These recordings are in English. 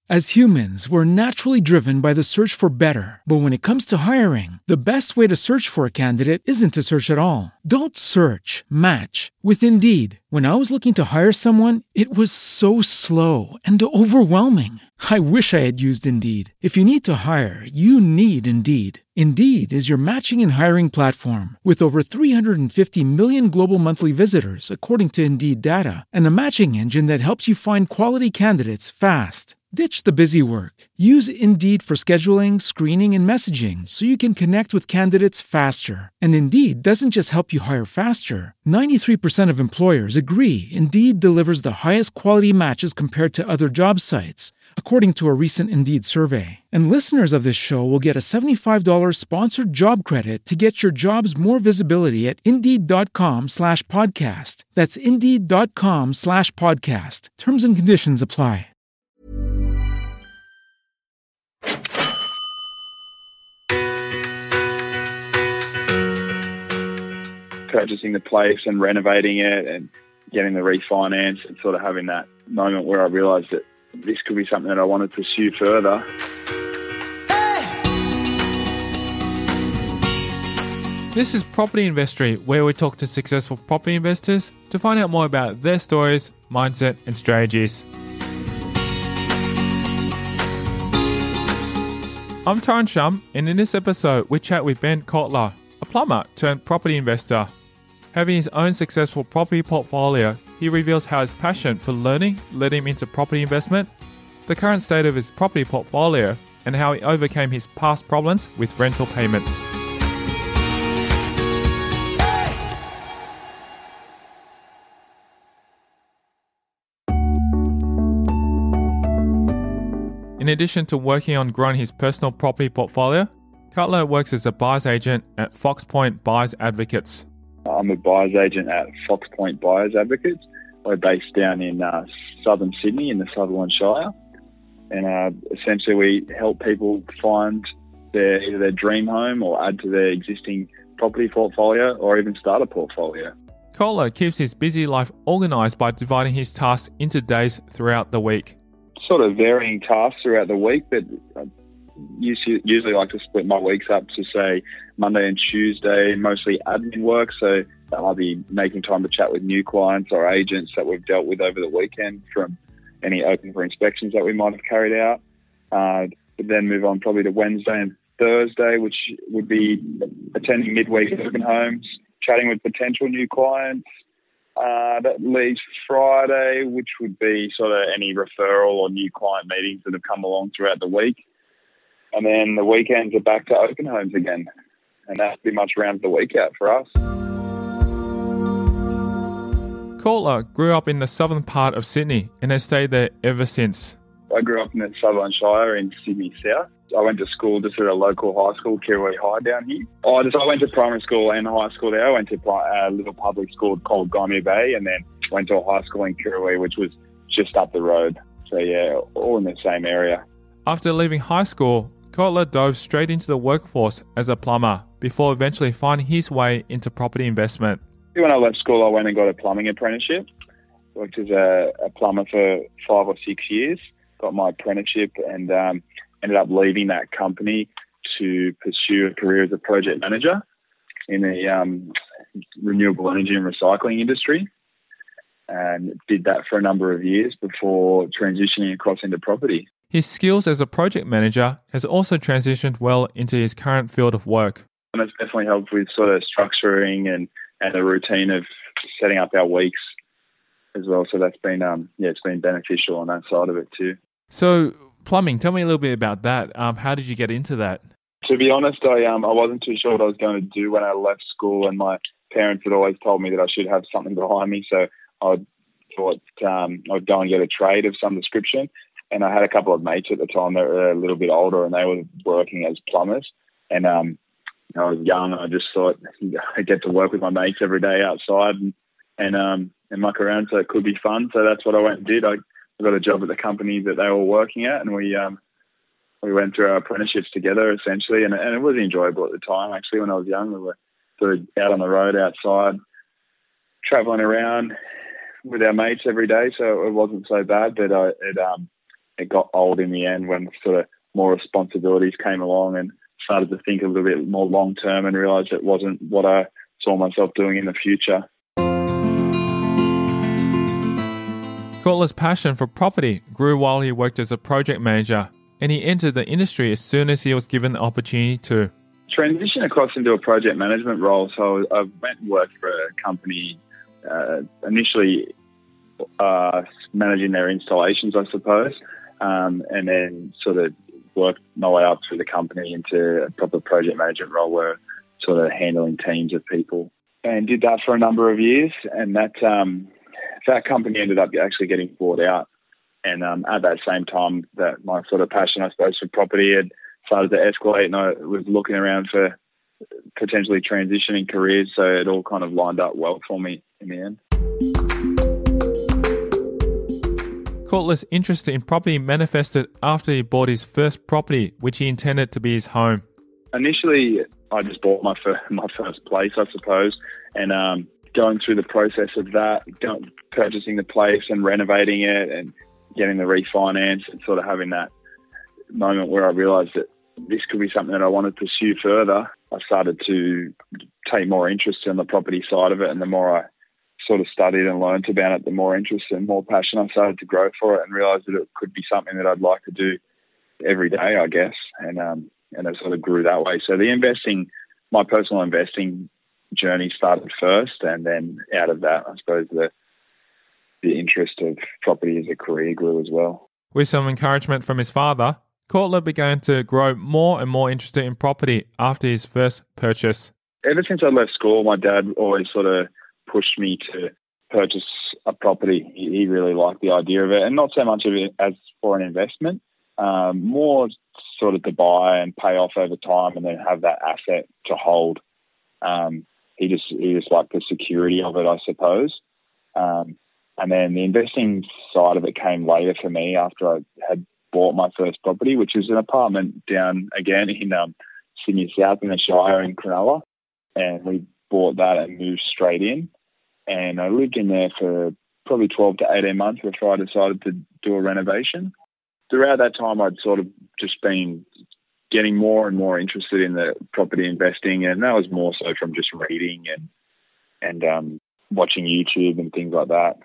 As humans, we're naturally driven by the search for better. But when it comes to hiring, the best way to search for a candidate isn't to search at all. Don't search, match with Indeed. When I was looking to hire someone, it was so slow and overwhelming. I wish I had used Indeed. If you need to hire, you need Indeed. Indeed is your matching and hiring platform with over 350 million global monthly visitors, according to Indeed data, and a matching engine that helps you find quality candidates fast. Ditch the busy work. Use Indeed for scheduling, screening, and messaging so you can connect with candidates faster. And Indeed doesn't just help you hire faster. 93% of employers agree Indeed delivers the highest quality matches compared to other job sites, according to a recent Indeed survey. And listeners of this show will get a $75 sponsored job credit to get your jobs more visibility at Indeed.com/podcast. That's Indeed.com/podcast. Terms and conditions apply. Purchasing the place and renovating it and getting the refinance and sort of having that moment where I realised that this could be something that I want to pursue further. This is Property Investory, where we talk to successful property investors to find out more about their stories, mindset and strategies. I'm Tyron Shum, and in this episode we chat with Ben Kotler, a plumber turned property investor. Having his own successful property portfolio, he reveals how his passion for learning led him into property investment, the current state of his property portfolio, and how he overcame his past problems with rental payments. In addition to working on growing his personal property portfolio, Cutler works as a buyer's agent at Fox Point Buyers Advocates. I'm a buyer's agent at Fox Point Buyers Advocates. We're based down in southern Sydney in the Sutherland Shire. And essentially we help people find either their dream home or add to their existing property portfolio or even start a portfolio. Cutler keeps his busy life organised by dividing his tasks into days throughout the week. Sort of varying tasks throughout the week, but I usually like to split my weeks up to, say, Monday and Tuesday, mostly admin work. So I'll be making time to chat with new clients or agents that we've dealt with over the weekend from any open for inspections that we might have carried out. But then move on probably to Wednesday and Thursday, which would be attending midweek open homes, chatting with potential new clients. That leaves Friday, which would be sort of any referral or new client meetings that have come along throughout the week. And then the weekends are back to open homes again. And that pretty much rounds the week out for us. Cutler grew up in the southern part of Sydney and has stayed there ever since. I grew up in the Sutherland Shire in Sydney South. I went to school just at a local high school, Kirrawee High down here. I went to primary school and high school there. I went to a little public school called Gymea Bay and then went to a high school in Kirrawee, which was just up the road. So yeah, all in the same area. After leaving high school, Cutler dove straight into the workforce as a plumber before eventually finding his way into property investment. When I left school, I went and got a plumbing apprenticeship. Worked as a plumber for 5 or 6 years. Got my apprenticeship and ended up leaving that company to pursue a career as a project manager in the renewable energy and recycling industry. And did that for a number of years before transitioning across into property. His skills as a project manager has also transitioned well into his current field of work. And it's definitely helped with sort of structuring and the routine of setting up our weeks as well. So that's been, it's been beneficial on that side of it too. So plumbing, tell me a little bit about that. How did you get into that? To be honest, I wasn't too sure what I was going to do when I left school, and my parents had always told me that I should have something behind me. So I thought I'd go and get a trade of some description. And I had a couple of mates at the time that were a little bit older, and they were working as plumbers. And I was young, and I just thought I'd get to work with my mates every day outside and muck around, so it could be fun. So that's what I went and did. I got a job at the company that they were working at, and we went through our apprenticeships together essentially, and it was enjoyable at the time. Actually, when I was young, we were sort of out on the road outside, travelling around with our mates every day, so it wasn't so bad. But it got old in the end when sort of more responsibilities came along, and started to think a little bit more long term and realised it wasn't what I saw myself doing in the future. Courtler's passion for property grew while he worked as a project manager, and he entered the industry as soon as he was given the opportunity to. Transition across into a project management role. So I went and worked for a company, initially managing their installations, I suppose, and then sort of worked my way up through the company into a proper project management role where sort of handling teams of people, and did that for a number of years. And that company ended up actually getting bought out. And at that same time, that my sort of passion, I suppose, for property had started to escalate, and I was looking around for potentially transitioning careers. So it all kind of lined up well for me in the end. Courtler's interest in property manifested after he bought his first property, which he intended to be his home. Initially, I just bought my first place, I suppose, and going through the process of that, purchasing the place and renovating it and getting the refinance, and sort of having that moment where I realised that this could be something that I wanted to pursue further. I started to take more interest in the property side of it, and the more I sort of studied and learned about it, the more interest and more passion I started to grow for it, and realised that it could be something that I'd like to do every day, I guess, and it sort of grew that way. So my personal investing journey started first, and then out of that, I suppose the interest of property as a career grew as well. With some encouragement from his father, Courtler began to grow more and more interested in property after his first purchase. Ever since I left school, my dad always sort of pushed me to purchase a property. He really liked the idea of it, and not so much of it as for an investment, more sort of to buy and pay off over time and then have that asset to hold. He just liked the security of it, I suppose. And then the investing side of it came later for me after I had bought my first property, which was an apartment down again in Sydney South in the Shire in Cronulla. And we bought that and moved straight in. And I lived in there for probably 12 to 18 months before I decided to do a renovation. Throughout that time, I'd sort of just been getting more and more interested in the property investing, and that was more so from just reading and watching YouTube and things like that.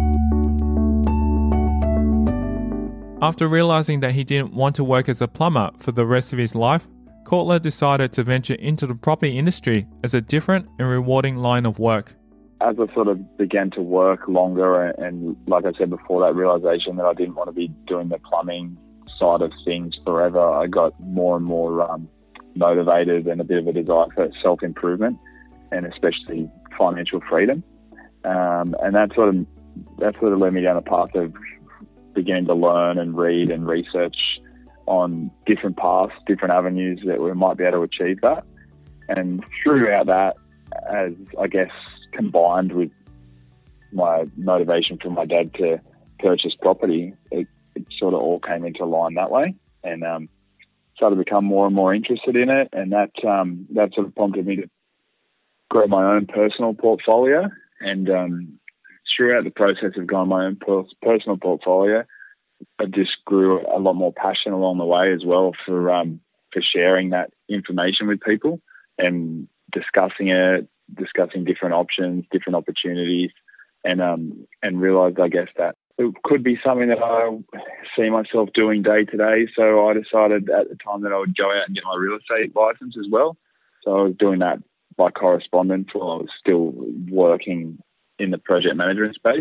After realising that he didn't want to work as a plumber for the rest of his life, Courtler decided to venture into the property industry as a different and rewarding line of work. As I sort of began to work longer, and like I said before, that realisation that I didn't want to be doing the plumbing side of things forever, I got more and more motivated and a bit of a desire for self-improvement and especially financial freedom. And that sort of led me down a path of beginning to learn and read and research on different paths, different avenues that we might be able to achieve that. And throughout that, as I guess combined with my motivation from my dad to purchase property, it sort of all came into line that way, and started to become more and more interested in it. And that sort of prompted me to grow my own personal portfolio. And throughout the process of growing my own personal portfolio, I just grew a lot more passion along the way as well for sharing that information with people and discussing different options, different opportunities, and realised, I guess, that it could be something that I see myself doing day to day. So I decided at the time that I would go out and get my real estate license as well. So I was doing that by correspondence while I was still working in the project management space.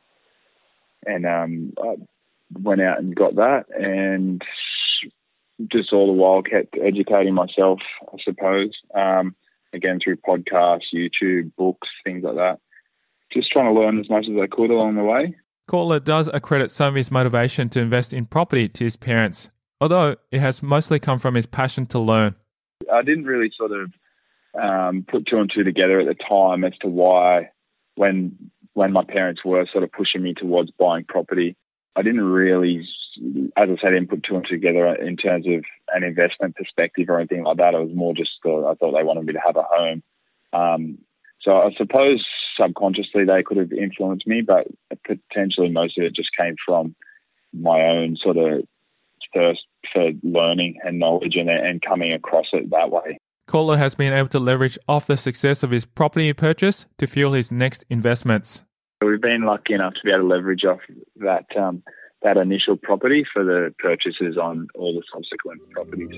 And I went out and got that, and just all the while kept educating myself, I suppose, again through podcasts, YouTube, books, things like that. Just trying to learn as much as I could along the way. Courtler does accredit some of his motivation to invest in property to his parents, although it has mostly come from his passion to learn. I didn't really sort of put two and two together at the time as to why, when my parents were sort of pushing me towards buying property, I didn't really, as I said, I didn't put two and two together in terms of an investment perspective or anything like that. It was more just I thought they wanted me to have a home. So I suppose subconsciously they could have influenced me, but potentially most of it just came from my own sort of thirst for learning and knowledge and coming across it that way. Courtler has been able to leverage off the success of his property purchase to fuel his next investments. We've been lucky enough to be able to leverage off that initial property for the purchases on all the subsequent properties.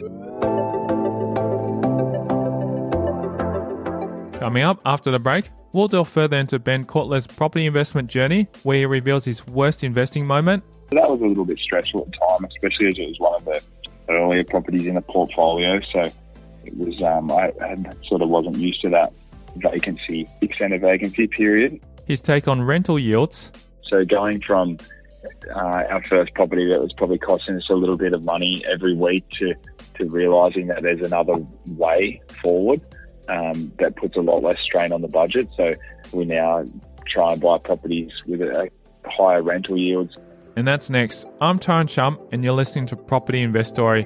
Coming up after the break, we'll delve further into Ben Courtler's property investment journey, where he reveals his worst investing moment. That was a little bit stressful at the time, especially as it was one of the earlier properties in the portfolio. So it was I sort of wasn't used to that extended vacancy period. His take on rental yields. So going from our first property that was probably costing us a little bit of money every week to realising that there's another way forward that puts a lot less strain on the budget. So we now try and buy properties with a higher rental yields. And that's next. I'm Tyrone Shum, and you're listening to Property Investory.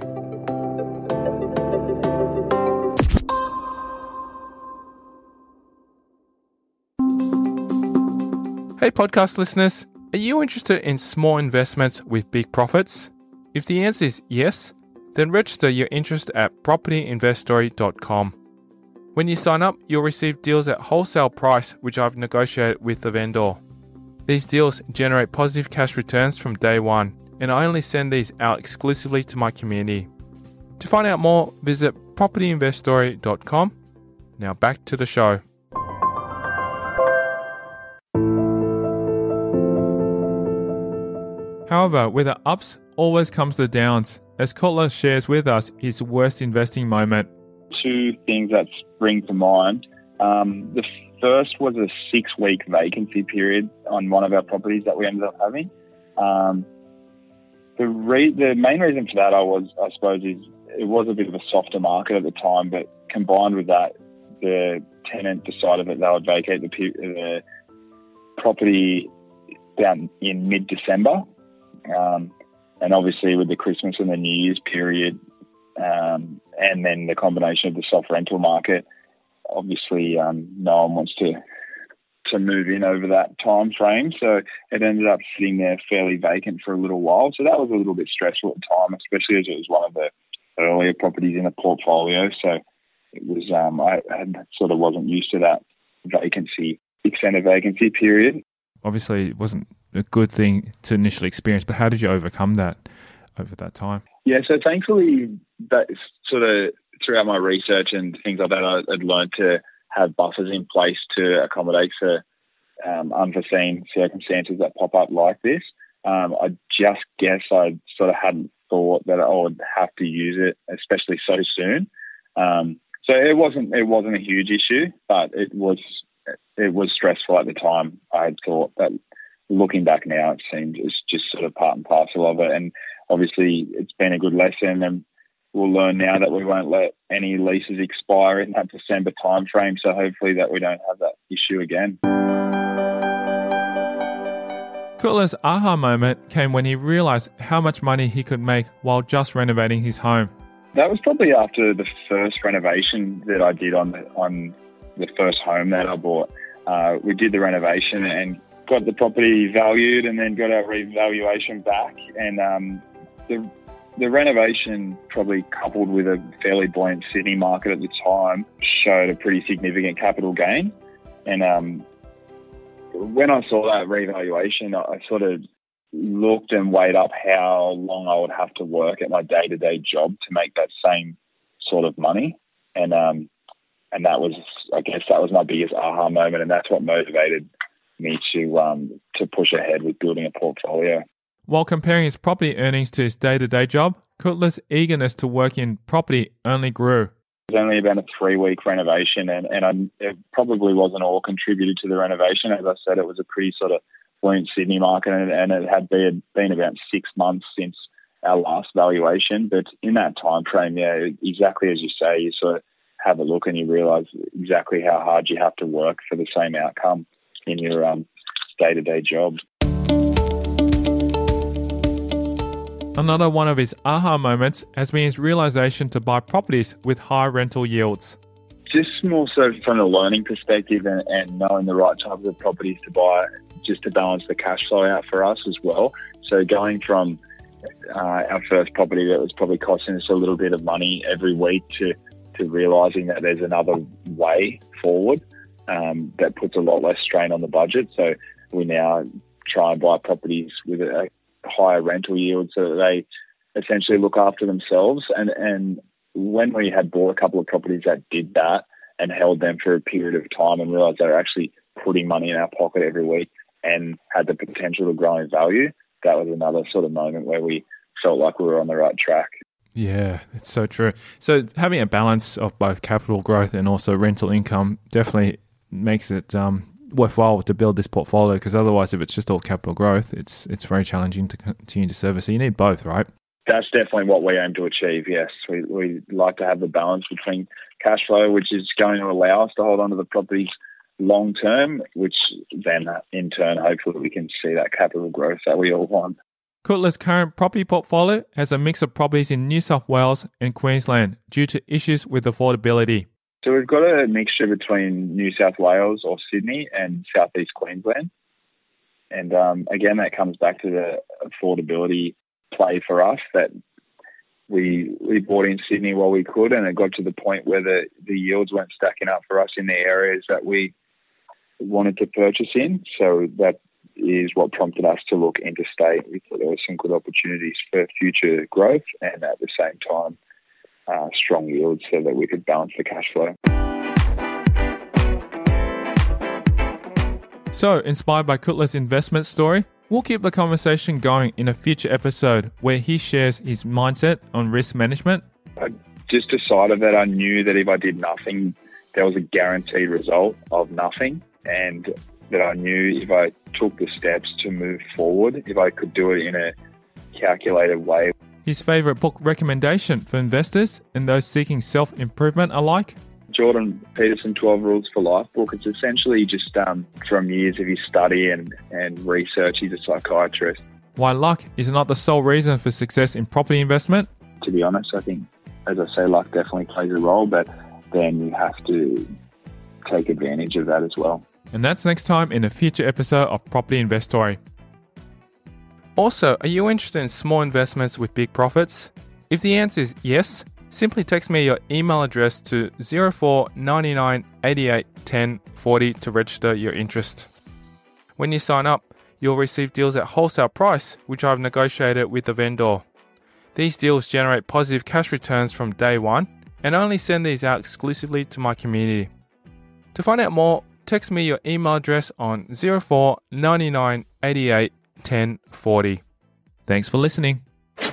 Hey podcast listeners, are you interested in small investments with big profits? If the answer is yes, then register your interest at propertyinvestory.com. When you sign up, you'll receive deals at wholesale price, which I've negotiated with the vendor. These deals generate positive cash returns from day one, and I only send these out exclusively to my community. To find out more, visit propertyinvestory.com. Now back to the show. However, with the ups always comes the downs, as Courtler shares with us his worst investing moment. Two things that spring to mind. The first was a 6-week vacancy period on one of our properties that we ended up having. The main reason for that, I suppose, is it was a bit of a softer market at the time, but combined with that, the tenant decided that they would vacate the property down in mid-December. And obviously with the Christmas and the New Year's period, and then the combination of the soft rental market, obviously no one wants to move in over that time frame. So it ended up sitting there fairly vacant for a little while. So that was a little bit stressful at the time, especially as it was one of the earlier properties in the portfolio. So it was I sort of wasn't used to that extended vacancy period. Obviously, it wasn't a good thing to initially experience, but how did you overcome that over that time? Yeah, so thankfully, that sort of throughout my research and things like that, I'd learned to have buffers in place to accommodate for unforeseen circumstances that pop up like this. I just guess I sort of hadn't thought that I would have to use it, especially so soon. So it wasn't a huge issue, but it was stressful at the time. I had thought that, looking back now, it seems it's just sort of part and parcel of it. And obviously it's been a good lesson, and we'll learn now that we won't let any leases expire in that December time frame. So hopefully that we don't have that issue again. Courtler's aha moment came when he realised how much money he could make while just renovating his home. That was probably after the first renovation that I did on the first home that I bought. We did the renovation and got the property valued, and then got our revaluation back. And the renovation, probably coupled with a fairly buoyant Sydney market at the time, showed a pretty significant capital gain. And when I saw that revaluation, I sort of looked and weighed up how long I would have to work at my day-to-day job to make that same sort of money. And that was, I guess, that was my biggest aha moment, and that's what motivated me to push ahead with building a portfolio. While comparing his property earnings to his day-to-day job, Courtler's eagerness to work in property only grew. It was only about a 3-week renovation, and it probably wasn't all contributed to the renovation. As I said, it was a pretty sort of buoyant Sydney market, and it had been about 6 months since our last valuation. But in that time frame, yeah, exactly as you say, you sort of have a look and you realise exactly how hard you have to work for the same outcome in your day-to-day job. Another one of his aha moments has been his realisation to buy properties with high rental yields. Just more so from a learning perspective and knowing the right types of properties to buy, just to balance the cash flow out for us as well. So going from our first property that was probably costing us a little bit of money every week to realising that there's another way forward that puts a lot less strain on the budget. So we now try and buy properties with a higher rental yield so that they essentially look after themselves. And when we had bought a couple of properties that did that and held them for a period of time and realised they were actually putting money in our pocket every week and had the potential to grow in value, that was another sort of moment where we felt like we were on the right track. Yeah, it's so true. So having a balance of both capital growth and also rental income definitely makes it worthwhile to build this portfolio, because otherwise if it's just all capital growth, it's very challenging to continue to service. So you need both, right? That's definitely what we aim to achieve, yes. We like to have the balance between cash flow, which is going to allow us to hold on to the properties long term, which then in turn, hopefully we can see that capital growth that we all want. Kuttler's current property portfolio has a mix of properties in New South Wales and Queensland due to issues with affordability. So we've got a mixture between New South Wales or Sydney and southeast Queensland. And again, that comes back to the affordability play for us, that we bought in Sydney while we could, and it got to the point where the yields weren't stacking up for us in the areas that we wanted to purchase in. So that is what prompted us to look interstate. We thought there were some good opportunities for future growth and at the same time strong yields so that we could balance the cash flow. So, inspired by Kuttler's investment story, we'll keep the conversation going in a future episode where he shares his mindset on risk management. I just decided that I knew that if I did nothing, there was a guaranteed result of nothing, and that I knew if I took the steps to move forward, if I could do it in a calculated way. His favourite book recommendation for investors and those seeking self-improvement alike? Jordan Peterson, 12 Rules for Life book. It's essentially just from years of his study and research. He's a psychiatrist. Why luck is not the sole reason for success in property investment? To be honest, I think, as I say, luck definitely plays a role, but then you have to take advantage of that as well. And that's next time in a future episode of Property Investory. Also, are you interested in small investments with big profits? If the answer is yes, simply text me your email address to 04 99 88 10 40 to register your interest. When you sign up, you'll receive deals at wholesale price, which I've negotiated with the vendor. These deals generate positive cash returns from day one, and I only send these out exclusively to my community. To find out more, text me your email address on 04 99 88 10 40. Thanks for listening.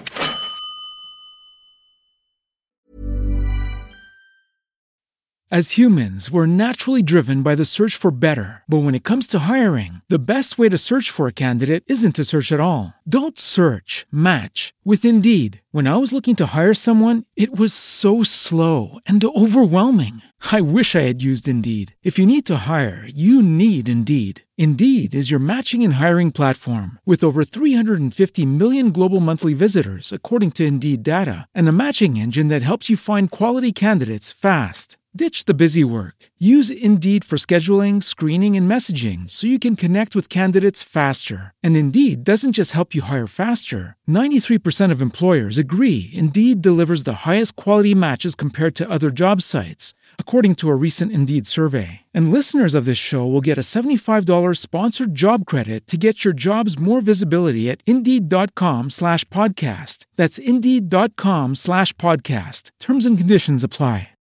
As humans, we're naturally driven by the search for better. But when it comes to hiring, the best way to search for a candidate isn't to search at all. Don't search, match with Indeed. When I was looking to hire someone, it was so slow and overwhelming. I wish I had used Indeed. If you need to hire, you need Indeed. Indeed is your matching and hiring platform with over 350 million global monthly visitors, according to Indeed data, and a matching engine that helps you find quality candidates fast. Ditch the busy work. Use Indeed for scheduling, screening, and messaging so you can connect with candidates faster. And Indeed doesn't just help you hire faster. 93% of employers agree Indeed delivers the highest quality matches compared to other job sites, according to a recent Indeed survey. And listeners of this show will get a $75 sponsored job credit to get your jobs more visibility at Indeed.com/podcast. That's Indeed.com/podcast. Terms and conditions apply.